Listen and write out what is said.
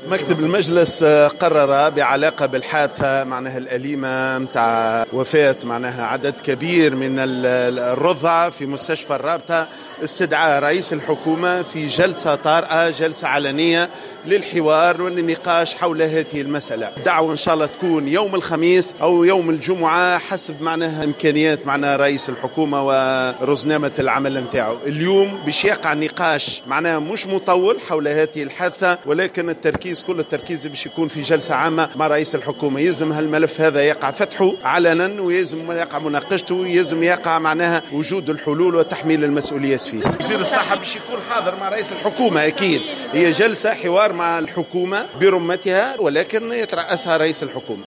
مكتب المجلس قرر بعلاقة بالحادثة معناها الأليمة متاع وفاة معناها عدد كبير من الرضع في مستشفى الرابطة استدعاء رئيس الحكومة في جلسة طارئة، جلسة علنية للحوار والنقاش حول هذه المسألة. الدعوة إن شاء الله تكون يوم الخميس أو يوم الجمعة حسب معناها إمكانيات معناها رئيس الحكومة ورزنامة العمل متاعه. اليوم باش يقع نقاش معناها مش مطول حول هذه الحادثة، ولكن كل التركيز باش يكون في جلسة عامة مع رئيس الحكومة. يلزم هالملف هذا يقع فتحه علنا، ويلزم يقع مناقشته، ويلزم يقع معناها وجود الحلول وتحميل المسؤوليات فيه. وزير الصحة باش يكون حاضر مع رئيس الحكومة أكيد. هي جلسة حوار مع الحكومة برمتها، ولكن يترأسها رئيس الحكومة.